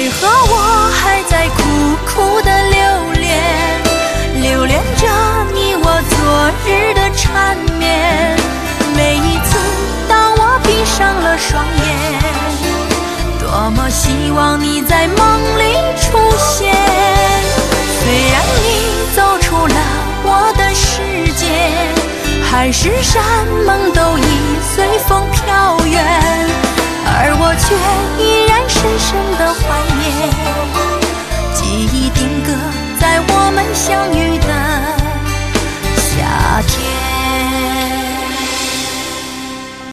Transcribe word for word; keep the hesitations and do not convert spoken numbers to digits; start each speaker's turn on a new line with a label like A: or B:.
A: 为何我还在苦苦的留恋，留恋着你我昨日的缠绵。每一次当我闭上了双眼，多么希望你在梦里出现。虽然你走出了我的世界，海誓山盟都已随风飘远，而我却依然深深的怀念。